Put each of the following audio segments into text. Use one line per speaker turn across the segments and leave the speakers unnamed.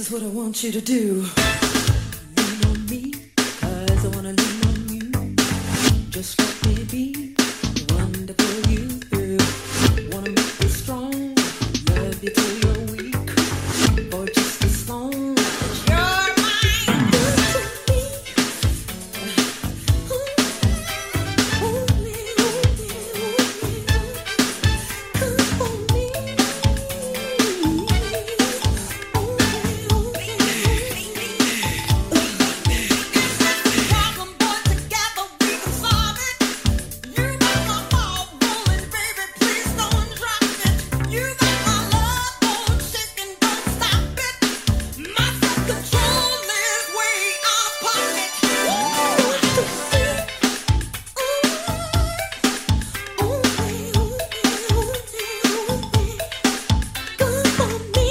is what I want you to do. Lean on me, 'cause I wanna lean on you. Just let me be the one to pull you through. Wanna make you strong, love you till you're weak, or just as long as you're mine. Good to me. Hold me, hold me, hold me. Come for me. Problem, boy, together we can solve it. You got my ball rolling, baby, please don't drop it. You got my love on shaking, don't stop it. My self-control is way out of pocket. Come for me.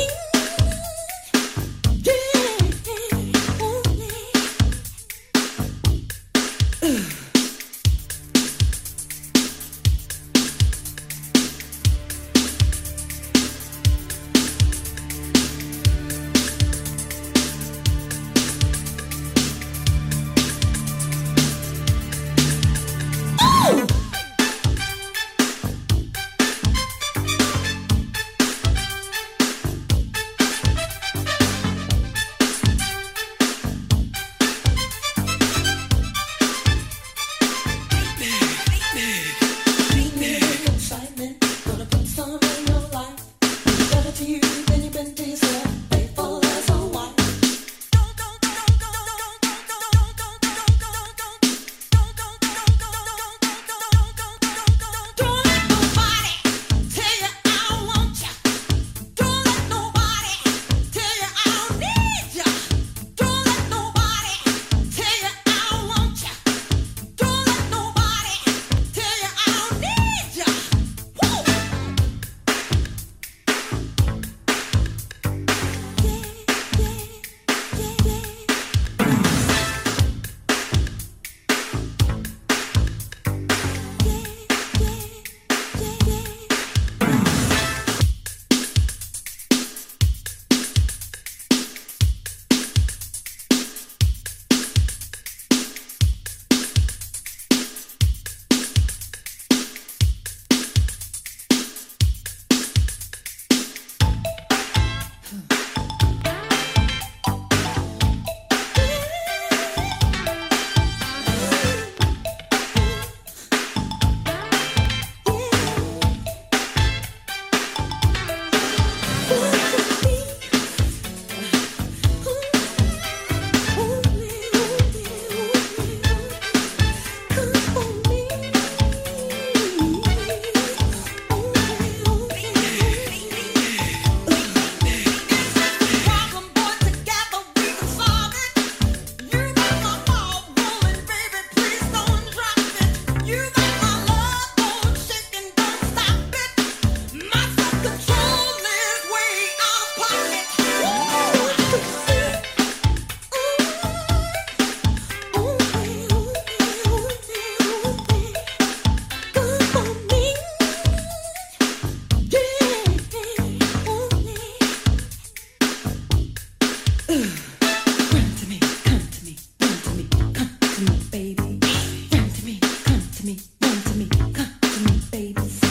Excitement, gonna put some in your life. Better to you than you've been to yourself. Faithful as a wife. Don't let nobody tell you I don't want you. Don't let nobody tell you I don't need you. Don't let nobody tell you I don't want you. Don't let nobody tell you I don't need you. Woo! Problem, boy, together we can solve it. You got my ball rolling, baby, please don't drop it. You got my love on shaking, don't stop it. My self-control is way out of pocket. Come for me. Run to me, come to me, run to me, come to me, baby. Run to me, come to me, run to me, come to me, baby.